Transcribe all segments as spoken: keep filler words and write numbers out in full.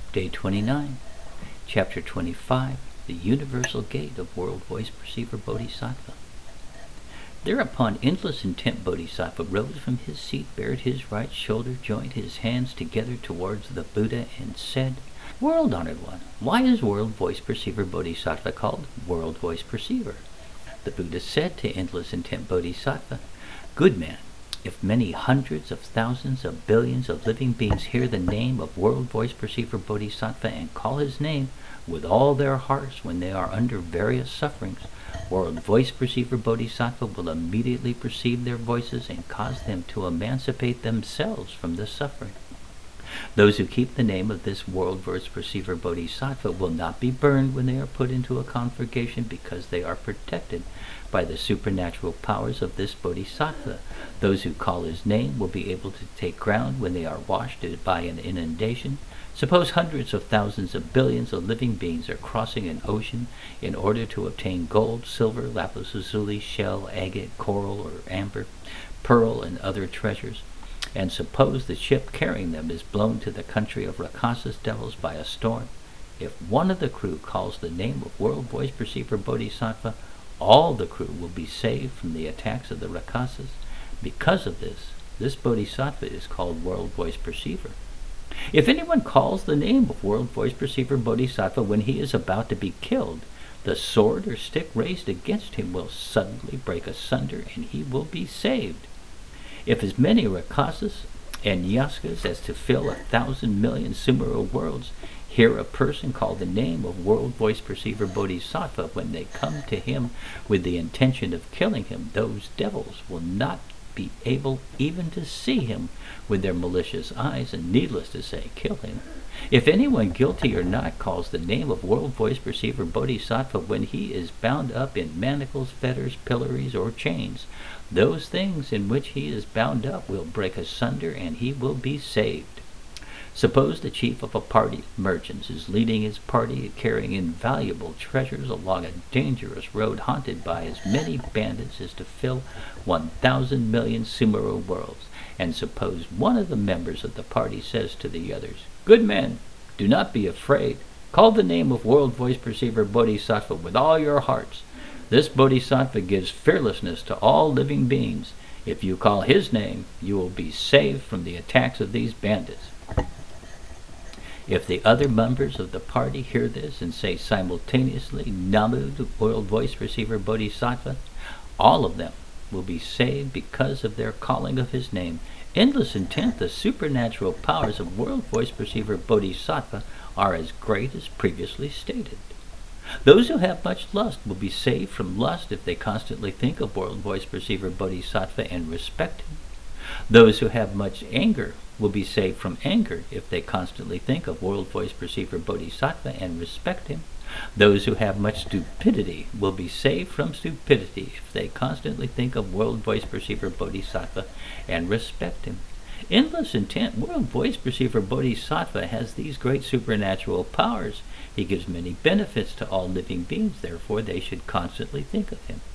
Day twenty-nine, Chapter twenty-five, The Universal Gate of World Voice Perceiver Bodhisattva. Thereupon Endless Intent Bodhisattva rose from his seat, bared his right shoulder, joined his hands together towards the Buddha, and said, World Honored One, why is World Voice Perceiver Bodhisattva called World Voice Perceiver? The Buddha said to Endless Intent Bodhisattva, Good man, if many hundreds of thousands of billions of living beings hear the name of World Voice Perceiver Bodhisattva and call his name with all their hearts when they are under various sufferings, World Voice Perceiver Bodhisattva will immediately perceive their voices and cause them to emancipate themselves from the suffering. Those who keep the name of this World Voice Perceiver Bodhisattva will not be burned when they are put into a conflagration, because they are protected by the supernatural powers of this Bodhisattva. Those who call his name will be able to take ground when they are washed by an inundation. Suppose hundreds of thousands of billions of living beings are crossing an ocean in order to obtain gold, silver, lapis lazuli, shell, agate, coral, or amber, pearl, and other treasures. And suppose the ship carrying them is blown to the country of Rakshasa devils by a storm. If one of the crew calls the name of World Voice Perceiver Bodhisattva, all the crew will be saved from the attacks of the Rakshasas. Because of this, this Bodhisattva is called World Voice Perceiver. If anyone calls the name of World Voice Perceiver Bodhisattva when he is about to be killed, the sword or stick raised against him will suddenly break asunder, and he will be saved. If as many Rakshasas and Yaskas as to fill a thousand million Sumera worlds hear a person call the name of World Voice Perceiver Bodhisattva when they come to him with the intention of killing him, those devils will not be able even to see him with their malicious eyes, and needless to say, kill him. If anyone, guilty or not, calls the name of World Voice Perceiver Bodhisattva when he is bound up in manacles, fetters, pillories, or chains, those things in which he is bound up will break asunder, and he will be saved. Suppose the chief of a party of merchants is leading his party carrying invaluable treasures along a dangerous road haunted by as many bandits as to fill one thousand million Sumera worlds. And suppose one of the members of the party says to the others, Good men, do not be afraid. Call the name of World Voice Perceiver Bodhisattva with all your hearts. This Bodhisattva gives fearlessness to all living beings. If you call his name, you will be saved from the attacks of these bandits. If the other members of the party hear this and say simultaneously, Namu, the World Voice Perceiver Bodhisattva, all of them will be saved because of their calling of his name. Endless Intent, the supernatural powers of World Voice Perceiver Bodhisattva are as great as previously stated. Those who have much lust will be saved from lust if they constantly think of World Voice Perceiver Bodhisattva and respect him. Those who have much anger will be saved from anger if they constantly think of World Voice Perceiver Bodhisattva and respect him. Those who have much stupidity will be saved from stupidity if they constantly think of World Voice Perceiver Bodhisattva and respect him. Endless Intent, World Voice Perceiver Bodhisattva has these great supernatural powers. He gives many benefits to all living beings, therefore they should constantly think of him.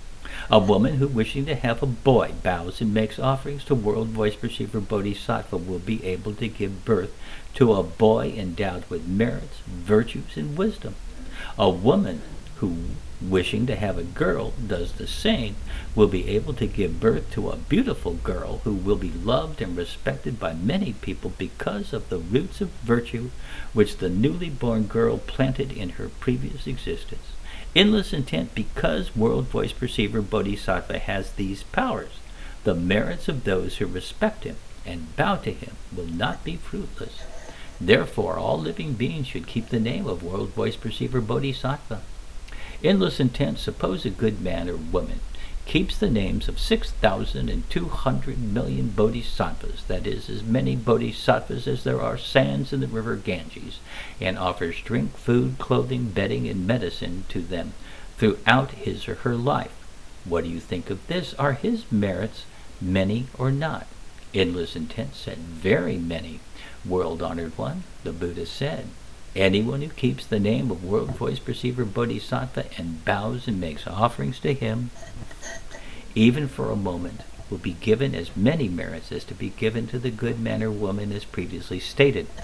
A woman who, wishing to have a boy, bows and makes offerings to World Voice Perceiver Bodhisattva will be able to give birth to a boy endowed with merits, virtues, and wisdom. A woman who, wishing to have a girl, does the same, will be able to give birth to a beautiful girl who will be loved and respected by many people because of the roots of virtue which the newly born girl planted in her previous existence. Endless Intent, because World Voice Perceiver Bodhisattva has these powers, the merits of those who respect him and bow to him will not be fruitless. Therefore, all living beings should keep the name of World Voice Perceiver Bodhisattva. Endless Intent, suppose a good man or woman keeps the names of six thousand and two hundred million bodhisattvas, that is, as many bodhisattvas as there are sands in the river Ganges, and offers drink, food, clothing, bedding, and medicine to them throughout his or her life. What do you think of this? Are his merits many or not? Endless Intent said, Very many. World Honored One, the Buddha said, Anyone who keeps the name of World Voice Perceiver Bodhisattva and bows and makes offerings to him, even for a moment, will be given as many merits as to be given to the good man or woman as previously stated.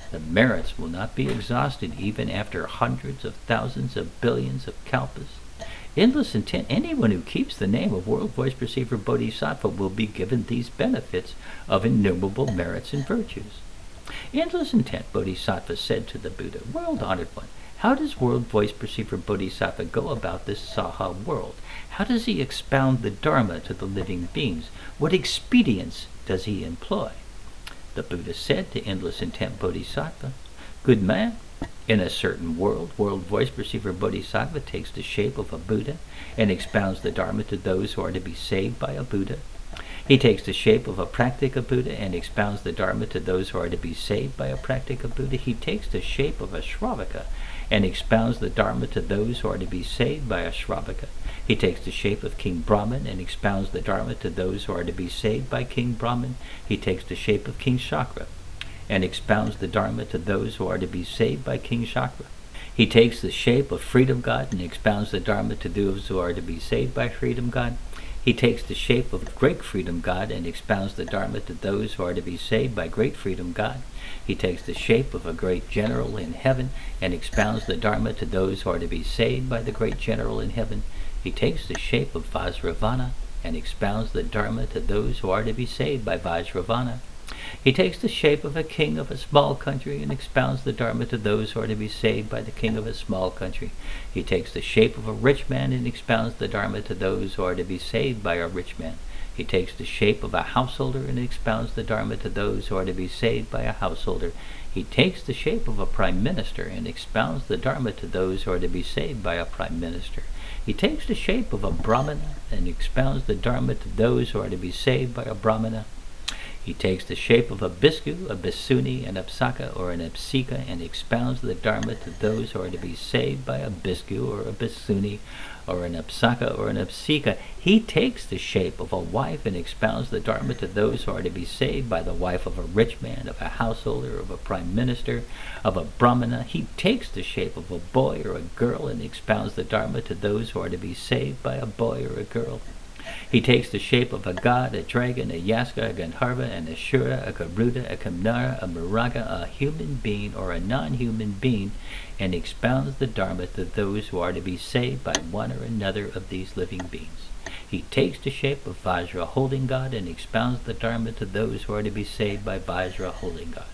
The merits will not be exhausted even after hundreds of thousands of billions of kalpas. Endless intent, anyone who keeps the name of World Voice Perceiver Bodhisattva will be given these benefits of innumerable merits and virtues. Endless intent Bodhisattva said to the Buddha, World-honored one, how does World Voice Perceiver Bodhisattva go about this Saha world? How does he expound the Dharma to the living beings? What expedients does he employ? The Buddha said to Endless Intent Bodhisattva, Good man, in a certain world, World Voice Perceiver Bodhisattva takes the shape of a Buddha and expounds the Dharma to those who are to be saved by a Buddha. He takes the shape of a Praktika Buddha and expounds the Dharma to those who are to be saved by a Praktika Buddha. He takes the shape of a Shravaka and expounds the Dharma to those who are to be saved by a Shravaka. He takes the shape of King Brahman and expounds the Dharma to those who are to be saved by King Brahman. He takes the shape of King Shakra and expounds the Dharma to those who are to be saved by King Shakra. He takes the shape of Freedom God and expounds the Dharma to those who are to be saved by Freedom God. He takes the shape of Great Freedom God and expounds the Dharma to those who are to be saved by Great Freedom God. He takes the shape of a great general in heaven and expounds the Dharma to those who are to be saved by the great general in heaven. He takes the shape of Vajravana and expounds the Dharma to those who are to be saved by Vajravana. He takes the shape of a king of a small country and expounds the Dharma to those who are to be saved by the king of a small country. He takes the shape of a rich man and expounds the Dharma to those who are to be saved by a rich man. He takes the shape of a householder and expounds the Dharma to those who are to be saved by a householder. He takes the shape of a prime minister and expounds the Dharma to those who are to be saved by a prime minister. He takes the shape of a Brahmana and expounds the Dharma to those who are to be saved by a Brahmana. He takes the shape of a Bhikkhu, a Bhikshuni, an Apsaka, or an Apsika, and expounds the Dharma to those who are to be saved by a Bhikkhu, or a Bhikshuni, or an Apsaka, or an Apsika. He takes the shape of a wife and expounds the Dharma to those who are to be saved by the wife of a rich man, of a householder, of a prime minister, of a Brahmana. He takes the shape of a boy or a girl and expounds the Dharma to those who are to be saved by a boy or a girl. He takes the shape of a god, a dragon, a Yaska, a Gandharva, an Ashura, a Garuda, a Kamnara, a Maraga, a human being or a non-human being, and expounds the Dharma to those who are to be saved by one or another of these living beings. He takes the shape of Vajra, holding God, and expounds the Dharma to those who are to be saved by Vajra, holding God.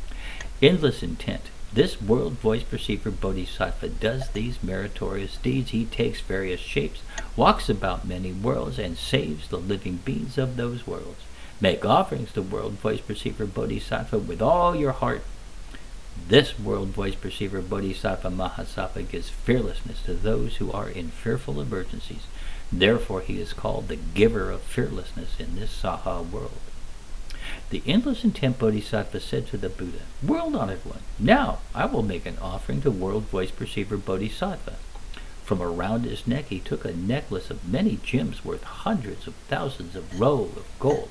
Endless intent. This World Voice Perceiver Bodhisattva does these meritorious deeds. He takes various shapes, walks about many worlds, and saves the living beings of those worlds. Make offerings to World Voice Perceiver Bodhisattva with all your heart. This World Voice Perceiver Bodhisattva Mahasattva gives fearlessness to those who are in fearful emergencies. Therefore he is called the giver of fearlessness in this Saha world. The Endless Intent Bodhisattva said to the Buddha, World-honored one, now I will make an offering to World Voice Perceiver Bodhisattva. From around his neck he took a necklace of many gems worth hundreds of thousands of rows of gold,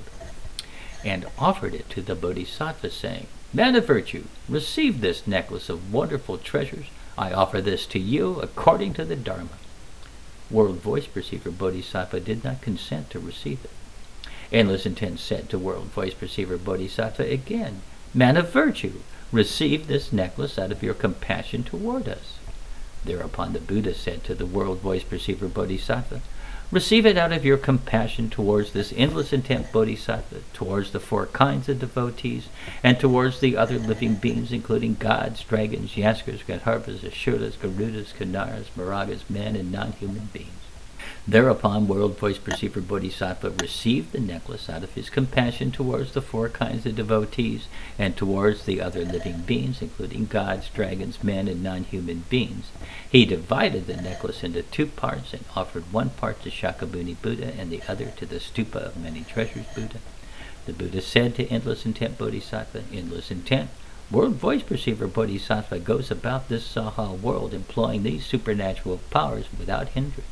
and offered it to the Bodhisattva, saying, Man of virtue, receive this necklace of wonderful treasures. I offer this to you according to the Dharma. World Voice Perceiver Bodhisattva did not consent to receive it. Endless Intent said to World Voice Perceiver Bodhisattva again, Man of virtue, receive this necklace out of your compassion toward us. Thereupon the Buddha said to the World Voice Perceiver Bodhisattva, Receive it out of your compassion towards this Endless Intent Bodhisattva, towards the four kinds of devotees, and towards the other living beings, including gods, dragons, Yaskas, Gandharvas, Ashuras, Garudas, Kanaras, Maragas, men, and non-human beings. Thereupon World Voice Perceiver Bodhisattva received the necklace out of his compassion towards the four kinds of devotees and towards the other living beings, including gods, dragons, men, and non-human beings. He divided the necklace into two parts and offered one part to Shakyamuni Buddha and the other to the Stupa of Many Treasures Buddha. The Buddha said to Endless Intent Bodhisattva, Endless Intent, World Voice Perceiver Bodhisattva goes about this Saha world employing these supernatural powers without hindrance.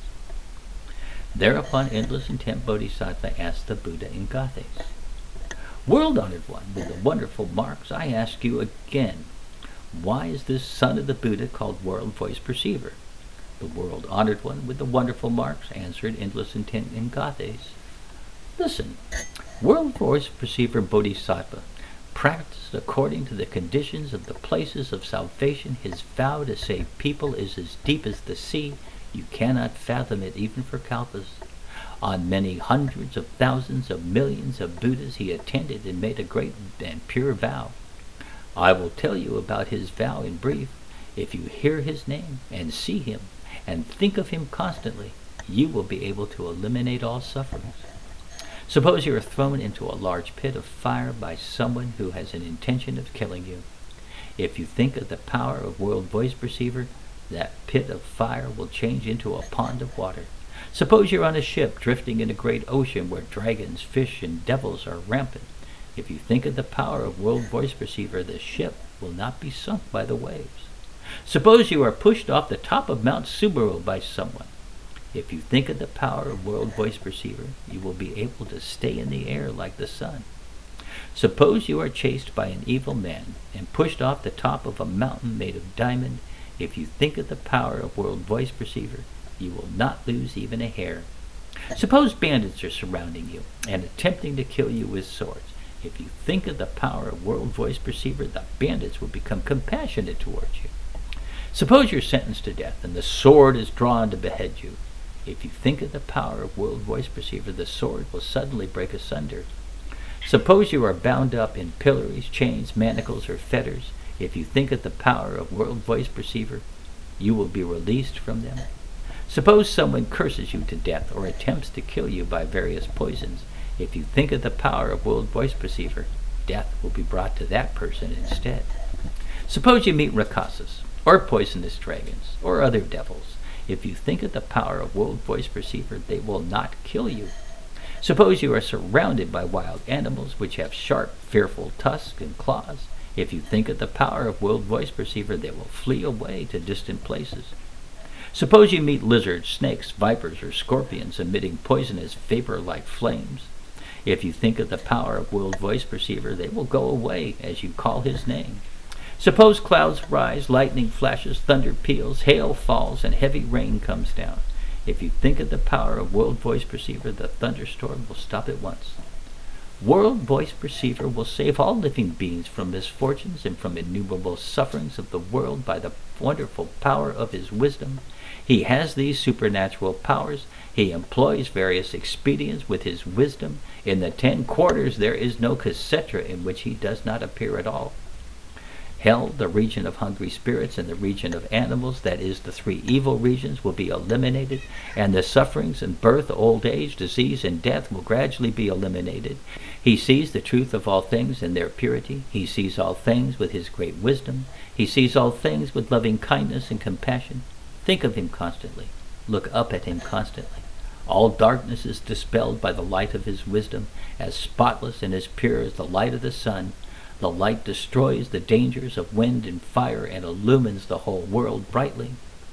Thereupon Endless Intent Bodhisattva asked the Buddha in Gathes, World-honored one, with the wonderful marks, I ask you again, why is this son of the Buddha called World Voice Perceiver? The world-honored one with the wonderful marks answered Endless Intent in Gathes, Listen, World Voice Perceiver Bodhisattva, practiced according to the conditions of the places of salvation. His vow to save people is as deep as the sea. You cannot fathom it even for kalpas. On many hundreds of thousands of millions of Buddhas he attended and made a great and pure vow. I will tell you about his vow in brief. If you hear his name and see him and think of him constantly, you will be able to eliminate all sufferings. Suppose you are thrown into a large pit of fire by someone who has an intention of killing you. If you think of the power of World Voice Perceiver, that pit of fire will change into a pond of water. Suppose you're on a ship drifting in a great ocean where dragons, fish, and devils are rampant. If you think of the power of World Voice Perceiver, the ship will not be sunk by the waves. Suppose you are pushed off the top of Mount Subaru by someone. If you think of the power of World Voice Perceiver, you will be able to stay in the air like the sun. Suppose you are chased by an evil man and pushed off the top of a mountain made of diamond. If you think of the power of World Voice Perceiver, you will not lose even a hair. Suppose bandits are surrounding you and attempting to kill you with swords. If you think of the power of World Voice Perceiver, the bandits will become compassionate towards you. Suppose you're sentenced to death and the sword is drawn to behead you. If you think of the power of World Voice Perceiver, the sword will suddenly break asunder. Suppose you are bound up in pillories, chains, manacles, or fetters. If you think of the power of World Voice Perceiver, you will be released from them. Suppose someone curses you to death or attempts to kill you by various poisons. If you think of the power of World Voice Perceiver, death will be brought to that person instead. Suppose you meet Rakshasas, or poisonous dragons, or other devils. If you think of the power of World Voice Perceiver, they will not kill you. Suppose you are surrounded by wild animals which have sharp, fearful tusks and claws. If you think of the power of World Voice Perceiver, they will flee away to distant places. Suppose you meet lizards, snakes, vipers, or scorpions emitting poisonous vapor-like flames. If you think of the power of World Voice Perceiver, they will go away as you call his name. Suppose clouds rise, lightning flashes, thunder peals, hail falls, and heavy rain comes down. If you think of the power of World Voice Perceiver, the thunderstorm will stop at once. World Voice Perceiver will save all living beings from misfortunes and from innumerable sufferings of the world by the wonderful power of his wisdom. He has these supernatural powers. He employs various expedients with his wisdom. In the ten quarters there is no Ksetra in which he does not appear at all. Hell, the region of hungry spirits, and the region of animals, that is, the three evil regions, will be eliminated, and the sufferings in birth, old age, disease, and death will gradually be eliminated. He sees the truth of all things in their purity. He sees all things with his great wisdom. He sees all things with loving kindness and compassion. Think of him constantly. Look up at him constantly. All darkness is dispelled by the light of his wisdom, as spotless and as pure as the light of the sun. The light destroys the dangers of wind and fire and illumines the whole world brightly.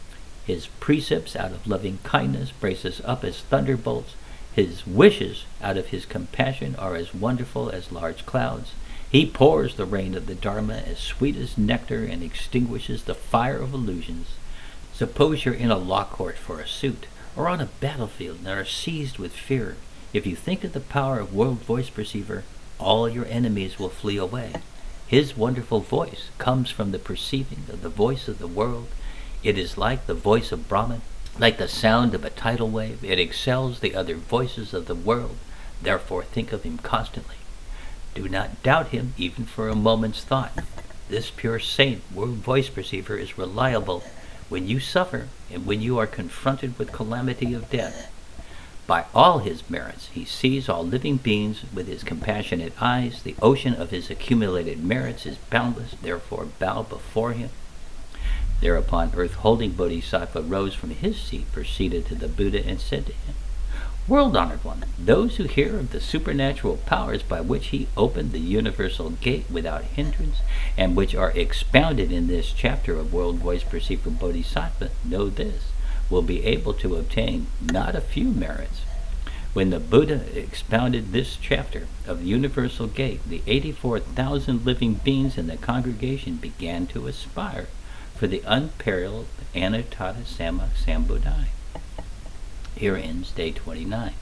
His precepts out of loving kindness brace us up as thunderbolts. His wishes out of his compassion are as wonderful as large clouds. He pours the rain of the Dharma as sweet as nectar and extinguishes the fire of illusions. Suppose you're in a law court for a suit, or on a battlefield and are seized with fear. If you think of the power of World Voice Perceiver, all your enemies will flee away. His wonderful voice comes from the perceiving of the voice of the world. It is like the voice of Brahman, like the sound of a tidal wave. It excels the other voices of the world. Therefore think of him constantly. Do not doubt him even for a moment's thought. This pure saint, World Voice Perceiver, is reliable when you suffer and when you are confronted with calamity of death. By all his merits, he sees all living beings with his compassionate eyes. The ocean of his accumulated merits is boundless, therefore bow before him. Thereupon earth-holding Bodhisattva rose from his seat, proceeded to the Buddha, and said to him, World-honored one, those who hear of the supernatural powers by which he opened the universal gate without hindrance, and which are expounded in this chapter of World Voice Perceiver Bodhisattva, know this, will be able to obtain not a few merits. When the Buddha expounded this chapter of the Universal Gate, the eighty-four thousand living beings in the congregation began to aspire for the unparalleled Anuttara Samma Sambuddhaya. Here ends day twenty-nine.